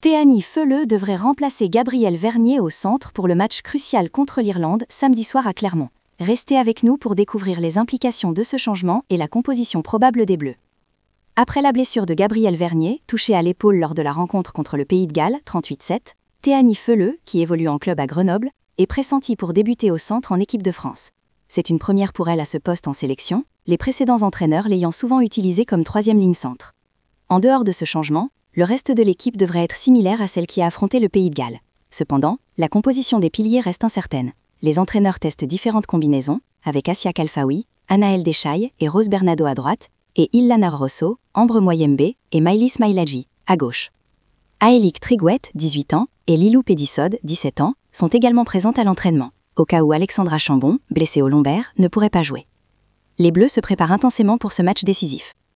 Théanie Feuleux devrait remplacer Gabriel Vernier au centre pour le match crucial contre l'Irlande samedi soir à Clermont. Restez avec nous pour découvrir les implications de ce changement et la composition probable des Bleus. Après la blessure de Gabriel Vernier, touché à l'épaule lors de la rencontre contre le Pays de Galles, 38-7, Théanie Feuleux, qui évolue en club à Grenoble, est pressentie pour débuter au centre en équipe de France. C'est une première pour elle à ce poste en sélection, les précédents entraîneurs l'ayant souvent utilisée comme troisième ligne centre. En dehors de ce changement, le reste de l'équipe devrait être similaire à celle qui a affronté le Pays de Galles. Cependant, la composition des piliers reste incertaine. Les entraîneurs testent différentes combinaisons, avec Assia Kalfaoui, Anaëlle Deschailles et Rose Bernado à droite, et Ilana Rosso, Ambre Moyembe et Maïlis Mailadji, à gauche. Aélique Triguette, 18 ans, et Lilou Pédissode, 17 ans, sont également présentes à l'entraînement, au cas où Alexandra Chambon, blessée au lombaire, ne pourrait pas jouer. Les Bleus se préparent intensément pour ce match décisif.